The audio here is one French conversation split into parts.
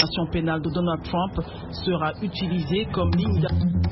d'investigation pénale de Donald Trump sera utilisée comme ligne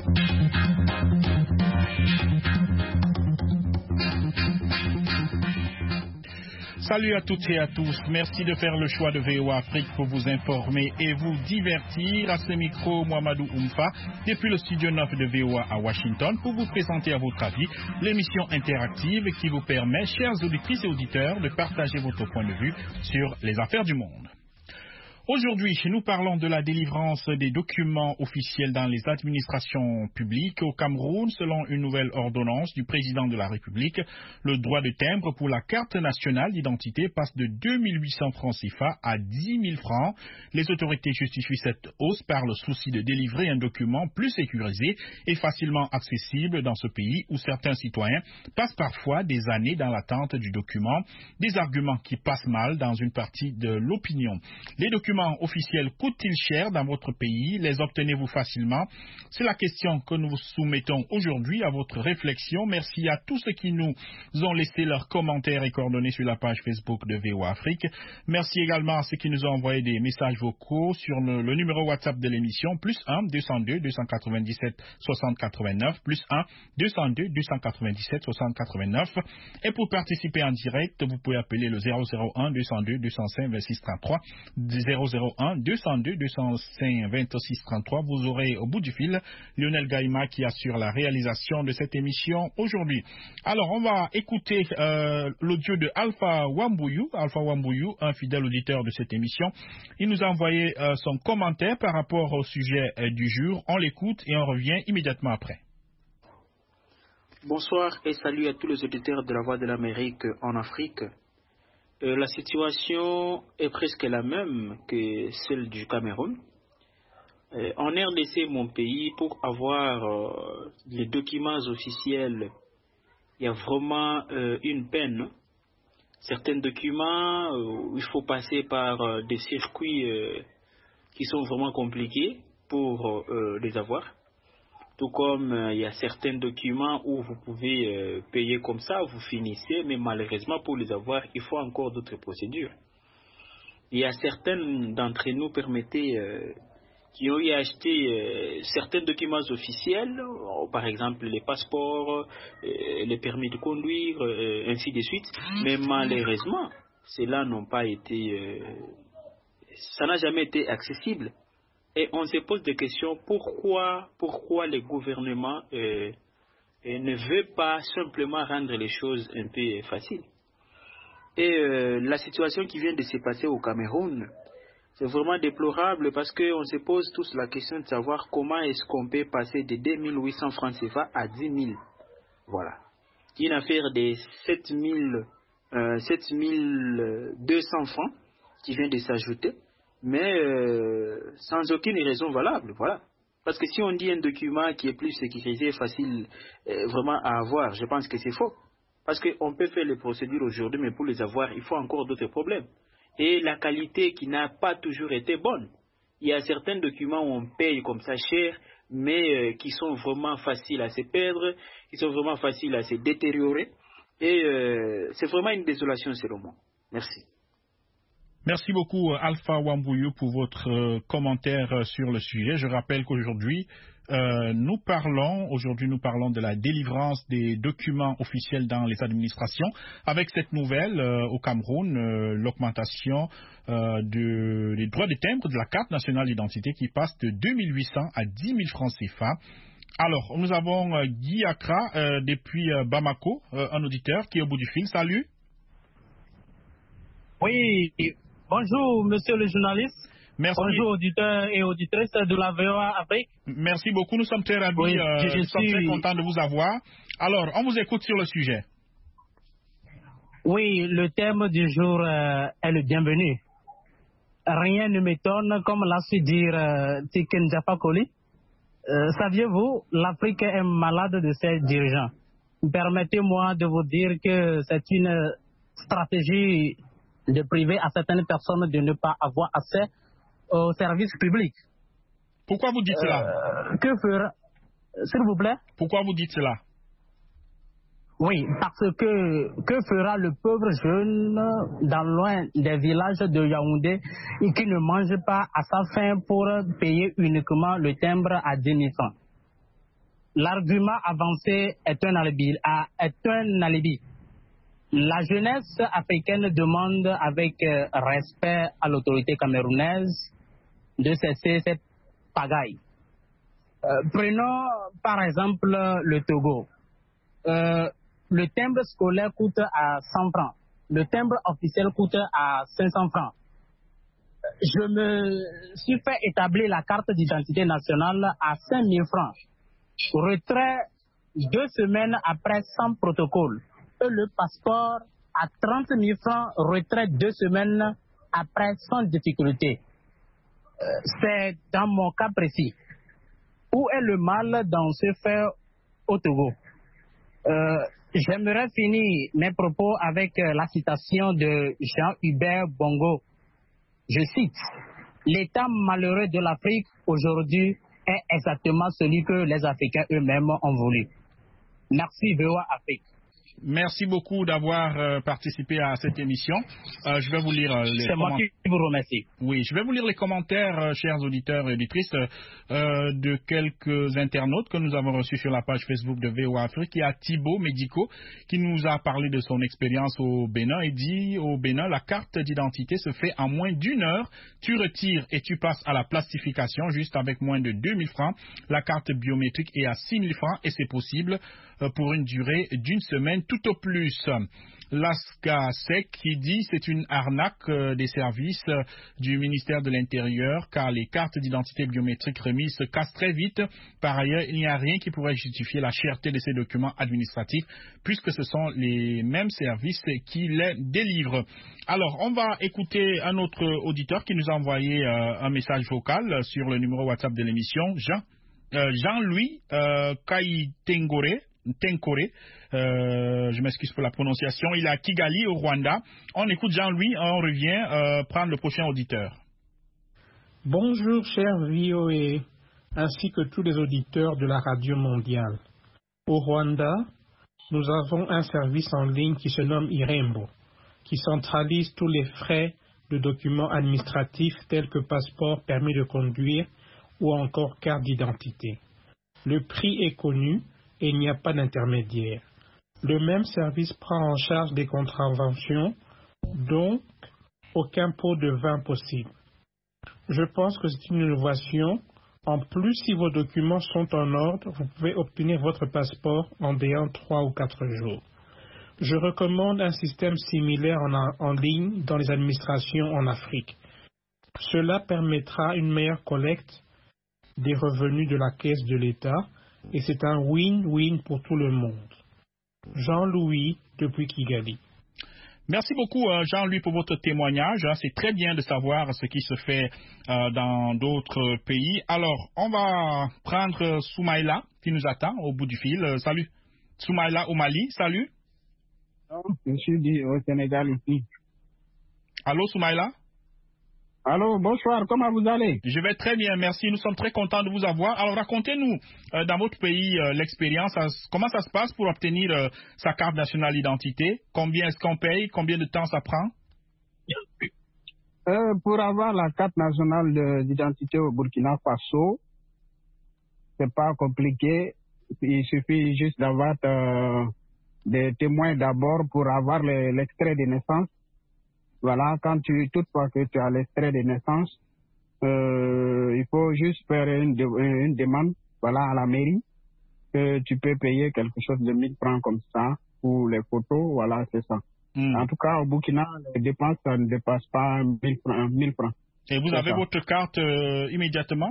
Salut à toutes et à tous. Merci de faire le choix de VOA Afrique pour vous informer et vous divertir. À ce micro, Mohamedou Oumfa, depuis le studio 9 de VOA à Washington, pour vous présenter à votre avis l'émission interactive qui vous permet, chers auditrices et auditeurs, de partager votre point de vue sur les affaires du monde. Aujourd'hui, nous parlons de la délivrance des documents officiels dans les administrations publiques au Cameroun. Selon une nouvelle ordonnance du président de la République, le droit de timbre pour la carte nationale d'identité passe de 2 800 francs CFA à 10 000 francs. Les autorités justifient cette hausse par le souci de délivrer un document plus sécurisé et facilement accessible dans ce pays où certains citoyens passent parfois des années dans l'attente du document, des arguments qui passent mal dans une partie de l'opinion. Les documents officiels coûtent-ils cher dans votre pays? Les obtenez-vous facilement? C'est la question que nous vous soumettons aujourd'hui à votre réflexion. Merci à tous ceux qui nous ont laissé leurs commentaires et coordonnées sur la page Facebook de VOA Afrique. Merci également à ceux qui nous ont envoyé des messages vocaux sur le numéro WhatsApp de l'émission, plus 1 202 297 60 89, plus 1 202 297 60 89. Et pour participer en direct, vous pouvez appeler le 001 202 205 26 33, 001 202 205 26 33. Vous aurez au bout du fil Lionel Gaïma qui assure la réalisation de cette émission aujourd'hui. Alors, on va écouter l'audio de Alpha Wambouyou. Alpha Wambouyou, un fidèle auditeur de cette émission. Il nous a envoyé son commentaire par rapport au sujet du jour. On l'écoute et on revient immédiatement après. Bonsoir et salut à tous les auditeurs de la Voix de l'Amérique en Afrique. La situation est presque la même que celle du Cameroun. En RDC, mon pays, pour avoir les documents officiels, il y a vraiment une peine. Certains documents, il faut passer par des circuits qui sont vraiment compliqués pour les avoir. Tout comme il y a certains documents où vous pouvez payer comme ça, vous finissez, mais malheureusement pour les avoir, il faut encore d'autres procédures. Il y a certains d'entre nous, qui ont eu acheté certains documents officiels, par exemple les passeports, les permis de conduire, ainsi de suite, mais malheureusement, cela ça n'a jamais été accessible. Et on se pose des questions, pourquoi le gouvernement ne veut pas simplement rendre les choses un peu faciles. Et la situation qui vient de se passer au Cameroun, c'est vraiment déplorable parce qu'on se pose tous la question de savoir comment est-ce qu'on peut passer de 2 800 francs CFA à 10 000. Voilà. Une affaire de 7 200 francs qui vient de s'ajouter. Mais sans aucune raison valable, voilà. Parce que si on dit un document qui est plus sécurisé, facile vraiment à avoir, je pense que c'est faux. Parce qu'on peut faire les procédures aujourd'hui, mais pour les avoir, il faut encore d'autres problèmes. Et la qualité qui n'a pas toujours été bonne. Il y a certains documents où on paye comme ça cher, mais qui sont vraiment faciles à se perdre, qui sont vraiment faciles à se détériorer. Et c'est vraiment une désolation selon moi. Merci. Merci beaucoup Alpha Wambouyou pour votre commentaire sur le sujet. Je rappelle qu'aujourd'hui, nous parlons de la délivrance des documents officiels dans les administrations. Avec cette nouvelle au Cameroun, l'augmentation des droits de timbre de la carte nationale d'identité qui passe de 2 800 à 10 000 francs CFA. Alors, nous avons Guy Accra depuis Bamako, un auditeur qui est au bout du fil. Salut. Oui. Bonjour, monsieur le journaliste. Merci. Bonjour, auditeurs et auditrices de la VOA Afrique. Merci beaucoup. Nous sommes très ravis. Oui, nous sommes très contents de vous avoir. Alors, on vous écoute sur le sujet. Oui, le thème du jour est le bienvenu. Rien ne m'étonne, comme l'a su dire Tiken Jaffa-Koli. Saviez-vous, l'Afrique est malade de ses dirigeants. Permettez-moi de vous dire que c'est une stratégie de priver à certaines personnes de ne pas avoir accès aux services publics. Pourquoi vous dites cela? Que fera... S'il vous plaît? Pourquoi vous dites cela? Oui, parce que fera le pauvre jeune dans loin des villages de Yaoundé et qui ne mange pas à sa faim pour payer uniquement le timbre à 10 000 francs? L'argument avancé est un alibi. La jeunesse africaine demande avec respect à l'autorité camerounaise de cesser cette pagaille. Prenons par exemple le Togo. Le timbre scolaire coûte à 100 francs. Le timbre officiel coûte à 500 francs. Je me suis fait établir la carte d'identité nationale à 5 000 francs. Retrait 2 semaines après sans protocole. Et le passeport à 30 000 francs, retrait 2 semaines après sans difficulté. C'est dans mon cas précis. Où est le mal dans ce fait au Togo? J'aimerais finir mes propos avec la citation de Jean-Hubert Bongo. Je cite: l'état malheureux de l'Afrique aujourd'hui est exactement celui que les Africains eux-mêmes ont voulu. Merci VOA Afrique. Merci beaucoup d'avoir participé à cette émission. Je vais vous lire les C'est moi qui vous remercie. Oui, je vais vous lire les commentaires, chers auditeurs et auditrices, de quelques internautes que nous avons reçus sur la page Facebook de VOA Afrique. Il y a Thibaut Médico qui nous a parlé de son expérience au Bénin et dit: au Bénin, la carte d'identité se fait en moins d'1 heure. Tu retires et tu passes à la plastification juste avec moins de 2 000 francs. La carte biométrique est à 6 000 francs et c'est possible pour une durée d'1 semaine tout au plus. Lasca Sec qui dit: c'est une arnaque des services du ministère de l'Intérieur car les cartes d'identité biométriques remises se cassent très vite. Par ailleurs, il n'y a rien qui pourrait justifier la cherté de ces documents administratifs puisque ce sont les mêmes services qui les délivrent. Alors, on va écouter un autre auditeur qui nous a envoyé un message vocal sur le numéro WhatsApp de l'émission, Jean-Louis Tenkore, je m'excuse pour la prononciation. Il est à Kigali, au Rwanda. On écoute Jean-Louis, on revient prendre le prochain auditeur. Bonjour, cher VOA, ainsi que tous les auditeurs de la radio mondiale. Au Rwanda, nous avons un service en ligne qui se nomme Irembo, qui centralise tous les frais de documents administratifs tels que passeport, permis de conduire ou encore carte d'identité. Le prix est connu et il n'y a pas d'intermédiaire. Le même service prend en charge des contraventions, donc aucun pot de vin possible. Je pense que c'est une innovation. En plus, si vos documents sont en ordre, vous pouvez obtenir votre passeport en dehors 3 ou 4 jours. Je recommande un système similaire en ligne dans les administrations en Afrique. Cela permettra une meilleure collecte des revenus de la caisse de l'État et c'est un win-win pour tout le monde. Jean-Louis depuis Kigali. Merci beaucoup Jean-Louis pour votre témoignage. C'est très bien de savoir ce qui se fait dans d'autres pays. Alors, on va prendre Soumaïla qui nous attend au bout du fil. Salut. Soumaïla au Mali, salut. Je suis au Sénégal ici. Allô Soumaïla? Allô, bonsoir, comment vous allez? Je vais très bien, merci. Nous sommes très contents de vous avoir. Alors, racontez-nous, dans votre pays, l'expérience, comment ça se passe pour obtenir sa carte nationale d'identité? Combien est-ce qu'on paye? Combien de temps ça prend? Pour avoir la carte nationale d'identité au Burkina Faso, c'est pas compliqué. Il suffit juste d'avoir des témoins d'abord pour avoir l'extrait de naissance. Voilà, toutefois que tu as l'extrait de naissance, il faut juste faire une demande, voilà, à la mairie, que tu peux payer quelque chose de 1000 francs comme ça, pour les photos, voilà, c'est ça. En tout cas, au Burkina, les dépenses, ça ne dépasse pas 1000 francs. Et vous avez votre carte immédiatement?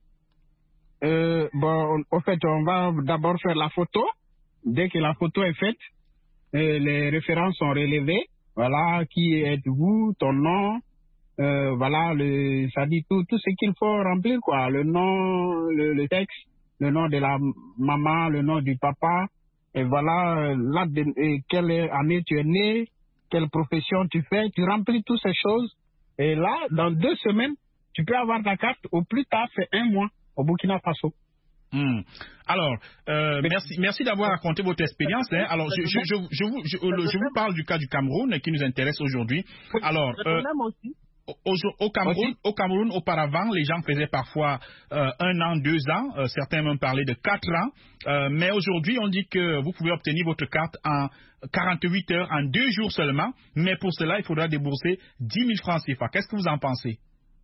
Au fait, on va d'abord faire la photo. Dès que la photo est faite, les références sont relevées. Voilà, qui êtes-vous, ton nom, voilà, ça dit tout ce qu'il faut remplir, quoi. Le nom, le texte, le nom de la maman, le nom du papa, et voilà, quelle année tu es né, quelle profession tu fais, tu remplis toutes ces choses, et là, dans 2 semaines, tu peux avoir ta carte, au plus tard, c'est 1 mois, au Burkina Faso. Alors, merci d'avoir raconté votre expérience. Hein. Alors, je vous parle du cas du Cameroun qui nous intéresse aujourd'hui. Alors, au Cameroun, auparavant, les gens faisaient parfois 1 an, 2 ans, certains même parlaient de 4 ans, mais aujourd'hui, on dit que vous pouvez obtenir votre carte en 48 heures, en 2 jours seulement, mais pour cela, il faudra débourser 10 000 francs CFA. Qu'est-ce que vous en pensez?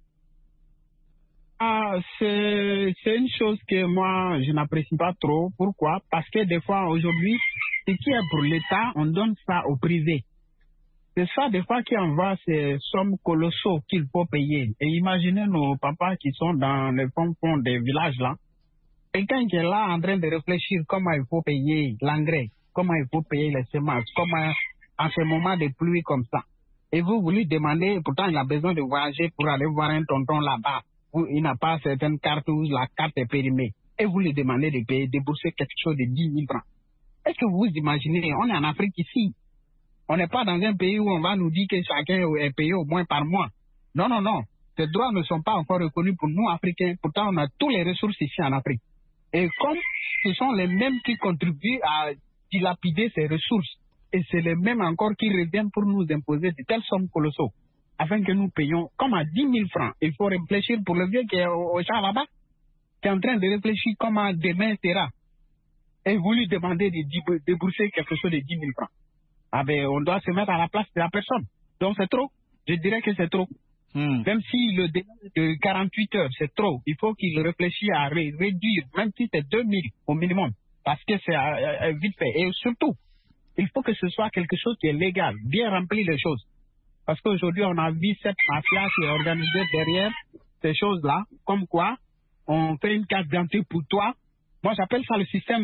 C'est une chose que moi, je n'apprécie pas trop. Pourquoi? Parce que des fois, aujourd'hui, ce qui est pour l'État, on donne ça au privé. C'est ça, des fois, qui envoie ces sommes colossaux qu'il faut payer. Et imaginez nos papas qui sont dans les fonds des villages, là. Quelqu'un qui est là en train de réfléchir comment il faut payer l'engrais, comment il faut payer les semences, comment en ce moment de pluie comme ça. Et vous lui demandez, pourtant il a besoin de voyager pour aller voir un tonton là-bas, où il n'a pas certaines cartes où la carte est périmée. Et vous lui demandez de payer, débourser quelque chose de 10 000 francs. Est-ce que vous imaginez, on est en Afrique ici. On n'est pas dans un pays où on va nous dire que chacun est payé au moins par mois. Non, non, non. Ces droits ne sont pas encore reconnus pour nous, Africains. Pourtant, on a toutes les ressources ici en Afrique. Et comme ce sont les mêmes qui contribuent à dilapider ces ressources, et c'est les mêmes encore qui reviennent pour nous imposer de telles sommes colossaux, afin que nous payions comme à 10 000 francs. Il faut réfléchir pour le vieux qui est au champ là-bas, qui est en train de réfléchir comment demain sera. Et vous lui demandez de débourser quelque chose de 10 000 francs. Ah ben, on doit se mettre à la place de la personne. Donc c'est trop. Je dirais que c'est trop. Même si le délai de 48 heures, c'est trop. Il faut qu'il réfléchisse à réduire, même si c'est 2 000 au minimum. Parce que c'est vite fait. Et surtout, il faut que ce soit quelque chose qui est légal, bien rempli les choses. Parce qu'aujourd'hui, on a vu cette mafia qui est organisée derrière ces choses-là. Comme quoi, on fait une carte d'identité pour toi. Moi, j'appelle ça le système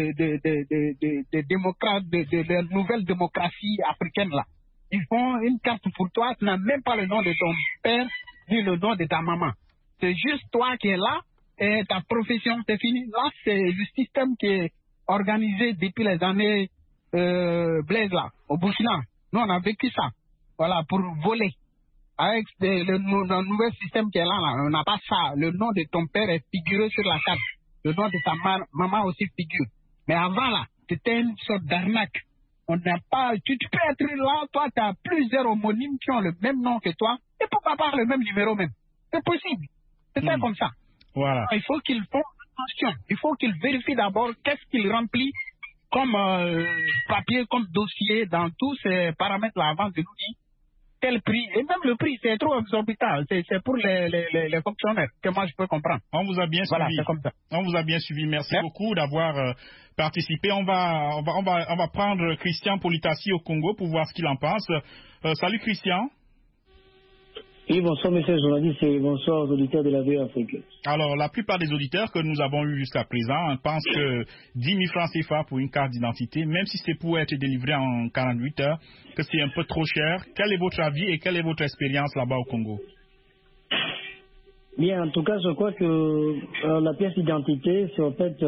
de la nouvelle démocratie africaine, là. Ils font une carte pour toi, tu n'as même pas le nom de ton père, ni le nom de ta maman. C'est juste toi qui es là, et ta profession, c'est fini. Là, c'est le système qui est organisé depuis les années Blaise, là, au Burkina. Nous, on a vécu ça, voilà, pour voler. Avec le nouvel système qui est là, on n'a pas ça. Le nom de ton père est figuré sur la carte. Le nom de ta maman aussi figure. Mais avant, là, c'était une sorte d'arnaque. On n'a pas... Tu peux être là, toi, tu as plusieurs homonymes qui ont le même nom que toi, et pourquoi pas le même numéro même. C'est possible. C'est ça comme ça. Voilà. Il faut qu'ils font attention. Il faut qu'ils vérifient d'abord qu'est-ce qu'ils remplissent comme papier, comme dossier dans tous ces paramètres-là avant de nous dire quel prix. Et même le prix, c'est trop exorbitant. C'est pour les fonctionnaires que moi je peux comprendre. On vous a bien suivi. Voilà, c'est comme ça. On vous a bien suivi. Merci beaucoup d'avoir participé. On va prendre Christian Politassi au Congo pour voir ce qu'il en pense. Salut Christian. Oui, bonsoir monsieur le journaliste et bonsoir aux auditeurs de la VOA Afrique. Alors, la plupart des auditeurs que nous avons eus jusqu'à présent pensent que 10 000 francs CFA pour une carte d'identité, même si c'est pour être délivré en 48 heures, que c'est un peu trop cher. Quel est votre avis et quelle est votre expérience là-bas au Congo? Bien, en tout cas, je crois que la pièce d'identité, c'est en fait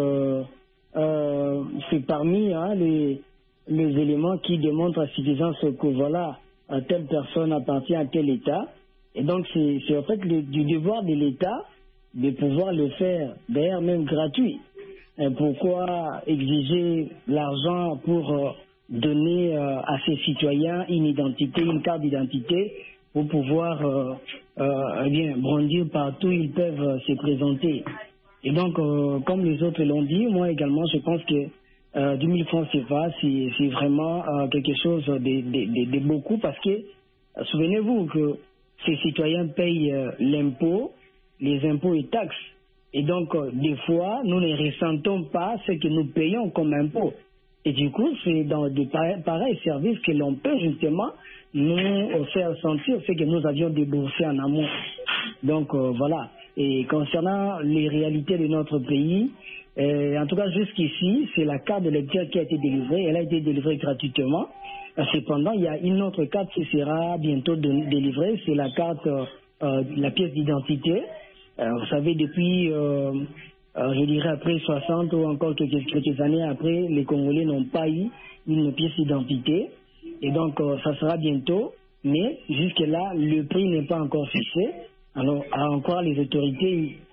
c'est parmi les éléments qui démontrent à suffisance que voilà, telle personne appartient à tel État. Et donc, c'est en fait du devoir de l'État de pouvoir le faire, d'ailleurs même gratuit. Et pourquoi exiger l'argent pour donner à ses citoyens une identité, une carte d'identité, pour pouvoir brandir partout où ils peuvent se présenter. Et donc, comme les autres l'ont dit, moi également, je pense que 10 000 francs CFA, c'est vraiment quelque chose de beaucoup, parce que, souvenez-vous que ces citoyens payent l'impôt, les impôts et taxes. Et donc, des fois, nous ne ressentons pas ce que nous payons comme impôt. Et du coup, c'est dans de pareils services que l'on peut justement nous faire sentir ce que nous avions déboursé en amont. Donc, voilà. Et concernant les réalités de notre pays, en tout cas jusqu'ici, c'est la carte de lecteur qui a été délivrée. Elle a été délivrée gratuitement. Cependant, il y a une autre carte qui sera bientôt délivrée, c'est la carte, la pièce d'identité. Vous savez, depuis, je dirais après 60 ou encore quelques années après, les Congolais n'ont pas eu une pièce d'identité. Et donc, ça sera bientôt. Mais jusque-là, le prix n'est pas encore fixé. Alors, à en croire les autorités,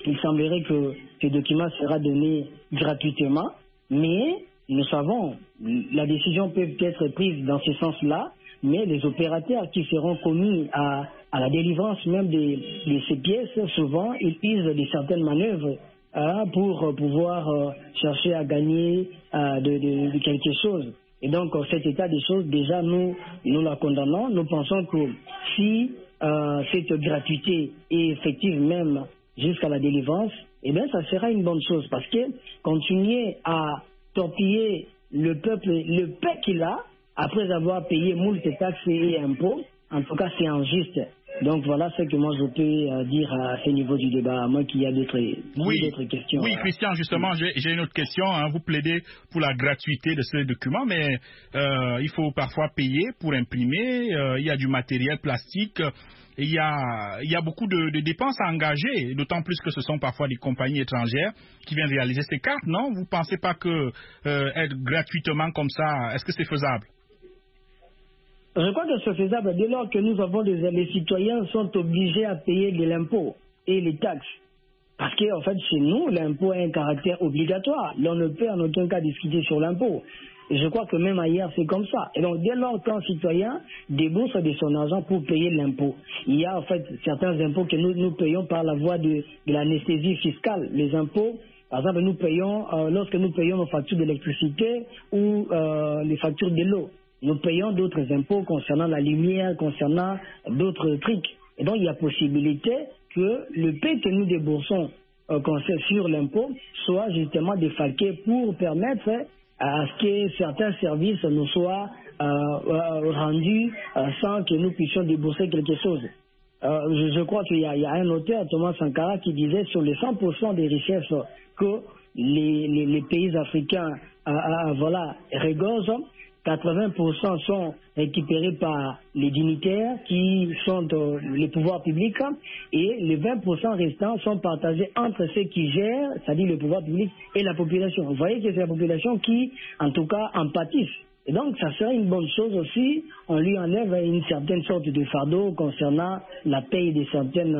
il semblerait que ce document sera donné gratuitement, mais nous savons, la décision peut être prise dans ce sens-là, mais les opérateurs qui seront commis à la délivrance même de ces pièces, souvent, ils usent de certaines manœuvres pour pouvoir chercher à gagner de quelque chose. Et donc, cet état des choses, déjà, nous la condamnons. Nous pensons que si cette gratuité est effective même jusqu'à la délivrance, eh bien, ça sera une bonne chose. Parce que continuer à torpiller le peuple, le paix qu'il a, après avoir payé moult taxes et impôts, en tout cas, c'est injuste. Donc voilà ce que moi je peux dire à ce niveau du débat, à moins qu'il y a d'autres questions. Oui, Christian, justement, j'ai une autre question. Vous plaidez pour la gratuité de ce document, mais il faut parfois payer pour imprimer. Il y a du matériel plastique. Il y a beaucoup de dépenses à engager, d'autant plus que ce sont parfois des compagnies étrangères qui viennent réaliser ces cartes, non? Vous ne pensez pas que être gratuitement comme ça, est-ce que c'est faisable? Je crois que c'est faisable dès lors que nous avons les citoyens sont obligés à payer de l'impôt et les taxes. Parce qu'en fait, chez nous, l'impôt a un caractère obligatoire. L'on ne peut en aucun cas discuter sur l'impôt. Et je crois que même ailleurs, c'est comme ça. Et donc, dès lors qu'un citoyen débourse de son argent pour payer l'impôt, il y a en fait certains impôts que nous payons par la voie de l'anesthésie fiscale. Les impôts, par exemple, nous payons, lorsque nous payons nos factures d'électricité ou les factures de l'eau. Nous payons d'autres impôts concernant la lumière, concernant d'autres trucs. Et donc, il y a possibilité que le paie que nous déboursons sur l'impôt soit justement défalqué pour permettre à ce que certains services nous soient rendus sans que nous puissions débourser quelque chose. Je crois qu'il y a un auteur, Thomas Sankara, qui disait sur les 100% des richesses que les pays africains regorgent, 80% sont récupérés par les dignitaires qui sont les pouvoirs publics et les 20% restants sont partagés entre ceux qui gèrent, c'est-à-dire le pouvoir public et la population. Vous voyez que c'est la population qui, en tout cas, en pâtisse. Et donc, ça serait une bonne chose aussi, on lui enlève une certaine sorte de fardeau concernant la paye de certaines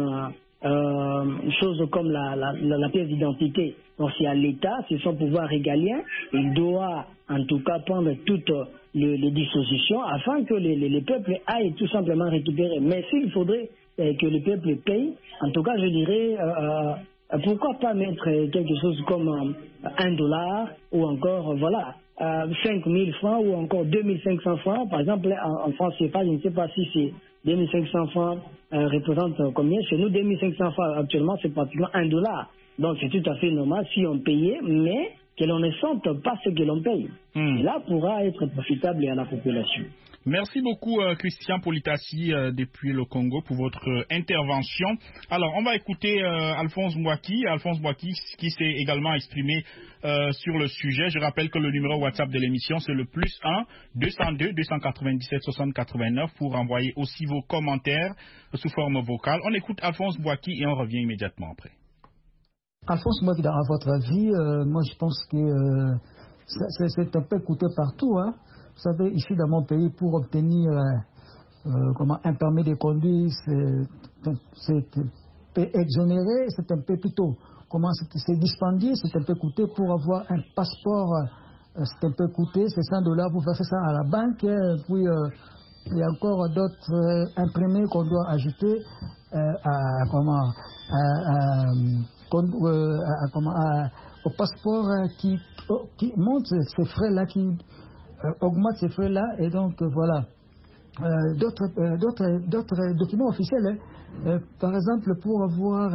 choses comme la pièce d'identité. Donc, c'est à l'État, c'est son pouvoir régalien, il doit en tout cas prendre toutes les dispositions afin que les peuples aillent tout simplement récupérer. Mais s'il faudrait que les peuples payent, en tout cas, je dirais, pourquoi pas mettre quelque chose comme $1 ou encore, 5 000 francs ou encore 2500 francs. Par exemple, en France, je ne sais pas si c'est 2500 francs représentent combien. Chez nous, 2500 francs actuellement, c'est pratiquement $1. Donc, c'est tout à fait normal si on payait, mais que l'on ne sente pas ce que l'on paye. Et là, pourra être profitable à la population. Merci beaucoup, Christian Politassi, depuis le Congo, pour votre intervention. Alors, on va écouter Alphonse Mbouaki. Alphonse Mbouaki, qui s'est également exprimé sur le sujet. Je rappelle que le numéro WhatsApp de l'émission, c'est le +1 202 297 60 89 pour envoyer aussi vos commentaires sous forme vocale. On écoute Alphonse Mbouaki et on revient immédiatement après. Alphonse Mbouaki, à votre avis, moi je pense que c'est un peu coûteux partout, hein. Vous savez, ici dans mon pays, pour obtenir un permis de conduire, c'est exonéré, c'est un peu plutôt, c'est dispendieux, c'est un peu coûteux. Pour avoir un passeport, c'est un peu coûteux, c'est $100 pour faire ça à la banque. Puis il y a encore d'autres imprimés qu'on doit ajouter au passeport qui monte ces frais-là, qui augmente ces frais-là, et donc voilà. D'autres documents officiels, par exemple pour avoir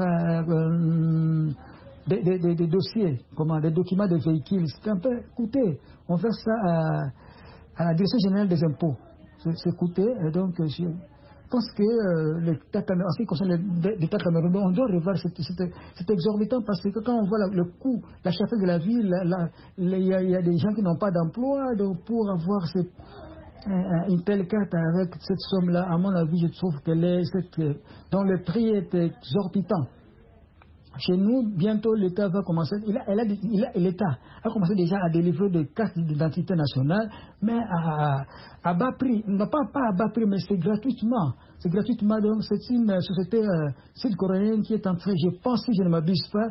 des dossiers, des documents de véhicules, c'est un peu coûteux. On fait ça à la Direction générale des impôts. C'est coûteux, et donc je pense que l'État camerounais, en ce qui concerne l'État camerounais, on doit revoir c'est exorbitant, parce que quand on voit le coût, la cherté de la vie, il y a des gens qui n'ont pas d'emploi, donc pour avoir une telle carte avec cette somme-là, à mon avis, je trouve dont le prix est exorbitant. chez nous, bientôt, l'État va commencer. L'État a commencé déjà à délivrer des cartes d'identité nationale, mais à bas prix. Non, pas à bas prix, mais c'est gratuitement. C'est gratuitement. Donc, c'est une société sud-coréenne qui est en train, je pense, si je ne m'abuse pas,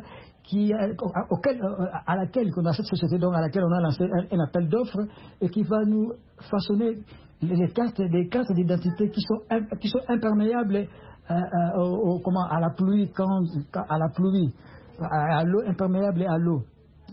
à laquelle on a cette société, donc à laquelle on a lancé un appel d'offres et qui va nous façonner des cartes d'identité qui sont imperméables à la pluie, à l'eau, imperméable à l'eau,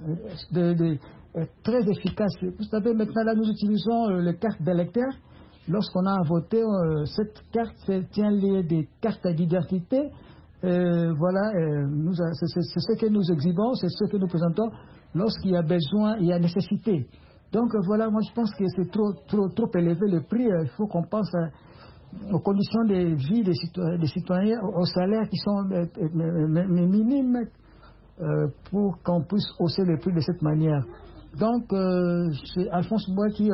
très efficace. Vous savez, maintenant là, nous utilisons les cartes d'électeurs. Lorsqu'on a voté, cette carte tient liée des cartes d'identité. Voilà, c'est ce que nous exhibons, c'est ce que nous présentons lorsqu'il y a besoin, il y a nécessité. Donc voilà, moi je pense que c'est trop élevé le prix. Il faut qu'on pense aux conditions de vie des citoyens, aux salaires qui sont minimes pour qu'on puisse hausser le prix de cette manière. Donc c'est Alphonse Bois qui,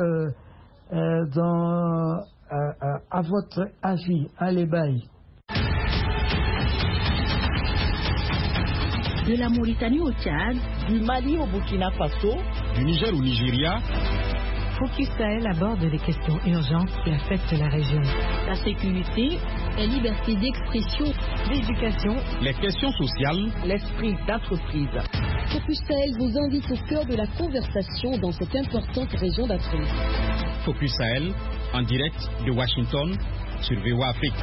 à votre avis, à l'ébail. De la Mauritanie au Tchad, du Mali au Burkina Faso, du Niger au Nigeria. Focus Sahel aborde les questions urgentes qui affectent la région. La sécurité, la liberté d'expression, l'éducation, les questions sociales, l'esprit d'entreprise. Focus Sahel vous invite au cœur de la conversation dans cette importante région d'Afrique. Focus Sahel, en direct de Washington, sur VOA Afrique.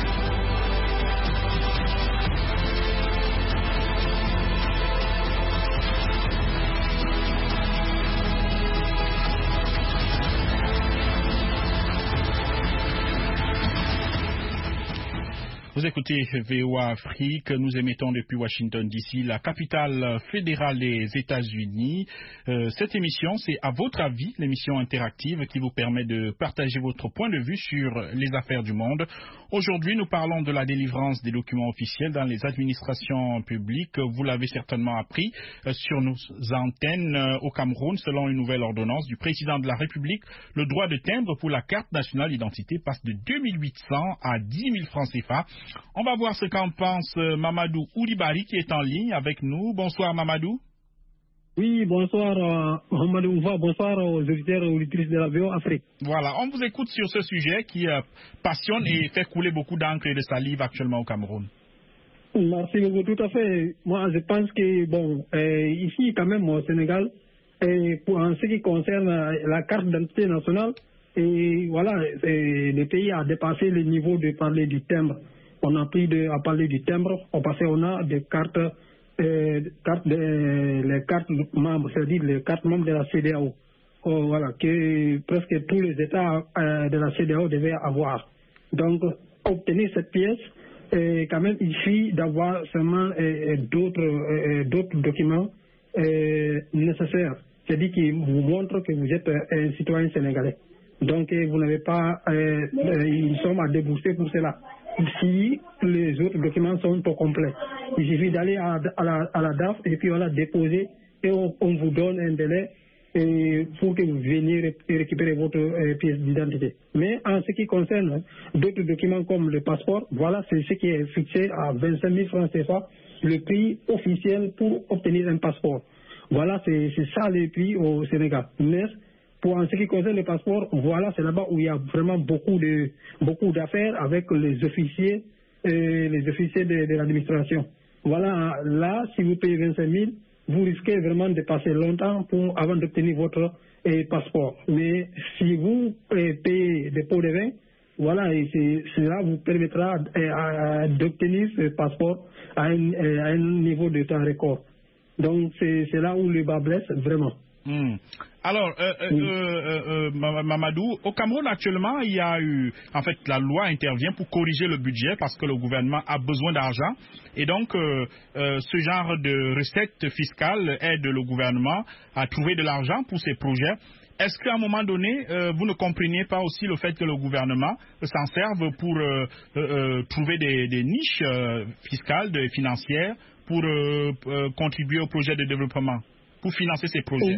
Vous écoutez VOA Afrique, nous émettons depuis Washington DC, la capitale fédérale des États-Unis. Cette émission, c'est à votre avis, l'émission interactive qui vous permet de partager votre point de vue sur les affaires du monde. Aujourd'hui, nous parlons de la délivrance des documents officiels dans les administrations publiques. Vous l'avez certainement appris sur nos antennes au Cameroun, selon une nouvelle ordonnance du président de la République. Le droit de timbre pour la carte nationale d'identité passe de 2800 à 10 000 francs CFA. On va voir ce qu'en pense Mamadou Oulibari qui est en ligne avec nous. Bonsoir Mamadou. Oui, bonsoir Mamadou Oufa, bonsoir aux auditeurs et auditrices de la VOA Afrique. Voilà, on vous écoute sur ce sujet qui passionne et fait couler beaucoup d'encre et de salive actuellement au Cameroun. Merci beaucoup, tout à fait. Moi, je pense que, ici quand même au Sénégal, en ce qui concerne la carte d'identité nationale, voilà, le pays a dépassé le niveau de parler du timbre. On a pris à parler du timbre, on a des cartes, les cartes membres, c'est-à-dire les cartes membres de la CEDEAO. Voilà, que presque tous les États de la CEDEAO devaient avoir. Donc, obtenir cette pièce, quand même, il suffit d'avoir seulement d'autres documents nécessaires. C'est-à-dire qui vous montrent que vous êtes un citoyen sénégalais. Donc, vous n'avez pas une somme à débourser pour cela. Si les autres documents sont pas complets, il suffit d'aller à la DAF et puis voilà, déposer et on vous donne un délai pour que vous veniez récupérer votre pièce d'identité. Mais en ce qui concerne d'autres documents comme le passeport, voilà, c'est ce qui est fixé à 25 000 francs CFA, le prix officiel pour obtenir un passeport. Voilà, c'est ça le prix au Sénégal. Mais en ce qui concerne le passeport, voilà, c'est là-bas où il y a vraiment beaucoup d'affaires avec les officiers de l'administration. Voilà, là, si vous payez 25 000, vous risquez vraiment de passer longtemps avant d'obtenir votre passeport. Mais si vous payez des pots de vin, voilà, et cela vous permettra d'obtenir ce passeport à un niveau de temps record. Donc, c'est là où le bas blesse vraiment. Alors, Mamadou, au Cameroun actuellement, il y a eu, en fait, la loi intervient pour corriger le budget parce que le gouvernement a besoin d'argent et donc ce genre de recette fiscale aide le gouvernement à trouver de l'argent pour ses projets. Est-ce qu'à un moment donné, vous ne compreniez pas aussi le fait que le gouvernement s'en serve pour trouver des niches fiscales, financières pour contribuer au projet de développement, pour financer ces projets?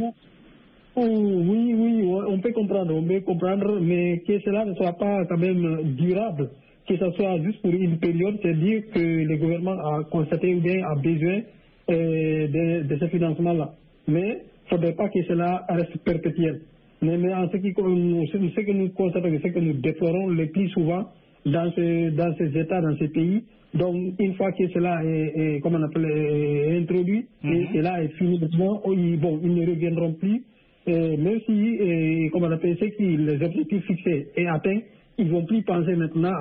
Oui, on peut comprendre, mais que cela ne soit pas quand même durable, que ce soit juste pour une période, c'est dire que le gouvernement a constaté ou bien a besoin de ce financement-là. Mais il ne faudrait pas que cela reste perpétuel. Mais en ce que nous constatons, ce que nous déplorons le plus souvent dans ces États, dans ces pays, donc une fois que cela est comment on appelle, introduit, et cela est fini, ils ne reviendront plus. Même si, comme on appelle, les objectifs fixés est atteint, ils ne vont plus penser maintenant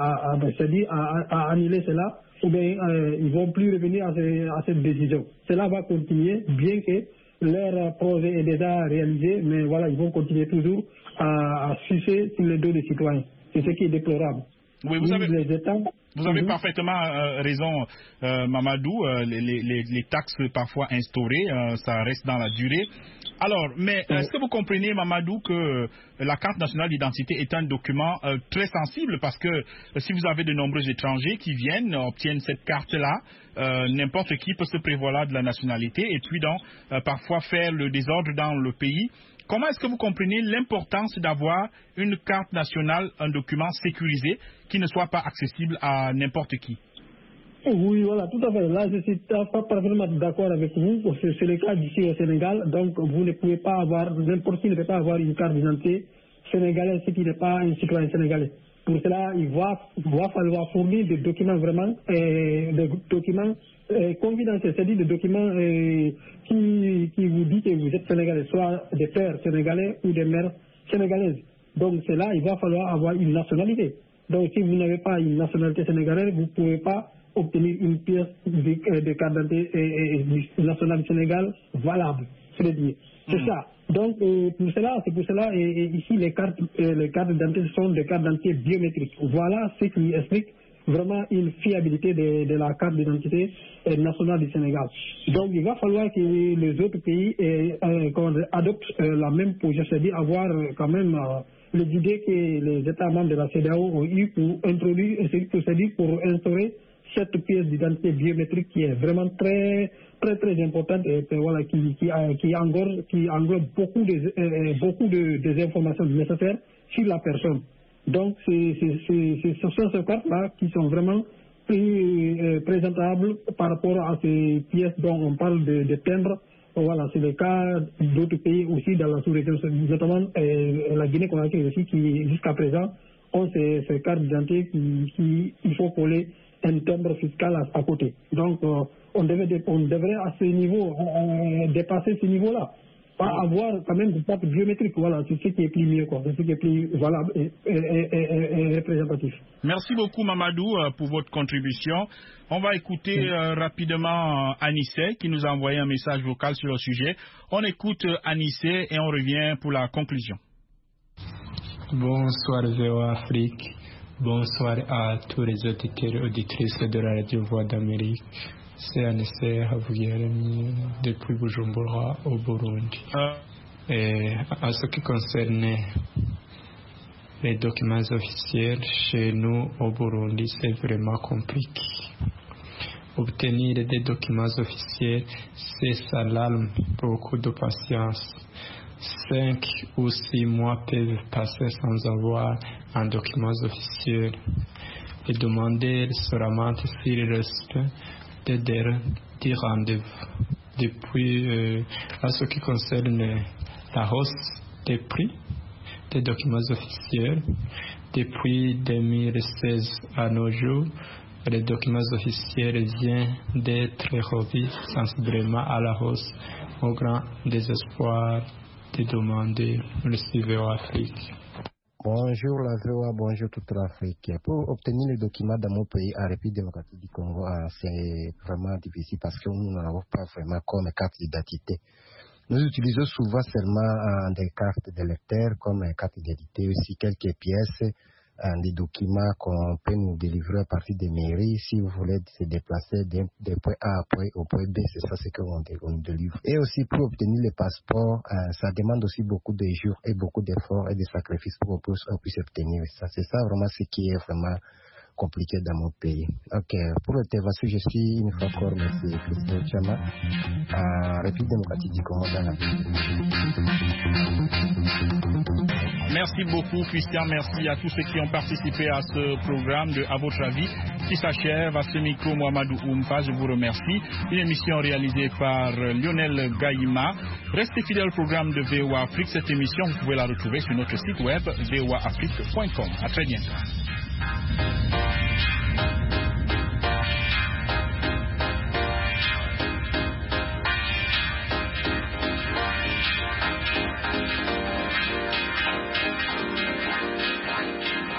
à annuler cela, ou bien ils ne vont plus revenir à cette décision. Cela va continuer, bien que leur projet est déjà réalisé, mais voilà, ils vont continuer toujours à sucer sur les dos des citoyens. C'est ce qui est déplorable. Oui, vous avez parfaitement raison, Mamadou. Les taxes parfois instaurées, ça reste dans la durée. Alors, mais est-ce que vous comprenez, Mamadou, que la carte nationale d'identité est un document très sensible, parce que si vous avez de nombreux étrangers qui viennent, obtiennent cette carte-là, n'importe qui peut se prévaloir de la nationalité et puis donc parfois faire le désordre dans le pays. Comment est-ce que vous comprenez l'importance d'avoir une carte nationale, un document sécurisé qui ne soit pas accessible à n'importe qui? Oui, voilà, tout à fait. Là, je suis pas parfaitement d'accord avec vous. C'est le cas d'ici au Sénégal. Donc, vous ne pouvez pas avoir, n'importe qui ne peut pas avoir une carte d'identité sénégalaise si qui n'est pas un citoyen sénégalais. Pour cela, il va falloir fournir des documents vraiment, des documents confidentiels, c'est-à-dire des documents qui vous disent que vous êtes sénégalais, soit des pères sénégalais ou des mères sénégalaises. Donc, c'est là, il va falloir avoir une nationalité. Donc, si vous n'avez pas une nationalité sénégalaise, vous ne pouvez pas obtenir une pièce de carte d'identité nationale du Sénégal valable. C'est ça. Donc, c'est pour cela, ici, les cartes d'identité sont des cartes d'identité biométriques. Voilà ce qui explique vraiment une fiabilité de la carte d'identité nationale du Sénégal. Donc, il va falloir que les autres pays adoptent la même position, c'est-à-dire avoir quand même les idées que les États membres de la CEDEAO ont eu pour introduire cette procédure pour instaurer cette pièce d'identité biométrique qui est vraiment très importante et voilà, qui englobe beaucoup des informations nécessaires sur la personne. Donc, ce sont ces cartes-là qui sont vraiment présentables par rapport à ces pièces dont on parle de timbre. Voilà, c'est le cas d'autres pays aussi dans la sous-région, notamment la Guinée-Conakry aussi, qui jusqu'à présent ont ces cartes d'identité qu'il faut coller un timbre fiscal à côté. Donc, on devrait à ce niveau dépasser ce niveau-là. Pas avoir quand même des cartes biométriques. Voilà, c'est ce qui est plus mieux, quoi. C'est ce qui est plus valable et représentatif. Merci beaucoup, Mamadou, pour votre contribution. On va écouter rapidement Anissé qui nous a envoyé un message vocal sur le sujet. On écoute Anissé et on revient pour la conclusion. Bonsoir VOA Afrique. Bonsoir à tous les auditeurs et auditrices de la radio Voix d'Amérique. C'est Anissé Havugiremi depuis Bujumbura au Burundi. Et en ce qui concerne les documents officiels, chez nous au Burundi, c'est vraiment compliqué. Obtenir des documents officiels, c'est ça l'alarme, beaucoup de patience. 5 ou 6 mois peuvent passer sans avoir un document officiel. Les demandeurs se remontent sur le respect des rendez-vous. Depuis, à ce qui concerne la hausse des prix des documents officiels, depuis 2016 à nos jours, les documents officiels viennent d'être revus sensiblement à la hausse, au grand désespoir des demandeurs. Merci VOA Afrique. Bonjour la VOA, bonjour toute l'Afrique. Pour obtenir les documents dans mon pays, en République démocratique du Congo, c'est vraiment difficile parce que nous n'avons pas vraiment comme carte d'identité. Nous utilisons souvent seulement des cartes d'électeurs comme carte d'identité, aussi quelques pièces, des documents qu'on peut nous délivrer à partir des mairies. Si vous voulez se déplacer d'un point A au point B, c'est ça ce qu'on nous délivre. Et aussi pour obtenir le passeport, ça demande aussi beaucoup de jours et beaucoup d'efforts et de sacrifices pour qu'on puisse obtenir ça. C'est ça vraiment ce qui est vraiment compliqué dans mon pays. Ok, pour l'intervention, je suis une fois encore M. Christophe Chama, à République démocratique du Congo dans la ville. Merci beaucoup, Christian. Merci à tous ceux qui ont participé à ce programme de À votre avis qui s'achève. À ce micro, Mohamedou Oumfa, je vous remercie. Une émission réalisée par Lionel Gaïma. Restez fidèles au programme de VOA Afrique. Cette émission, vous pouvez la retrouver sur notre site web voaafrique.com. À très bientôt.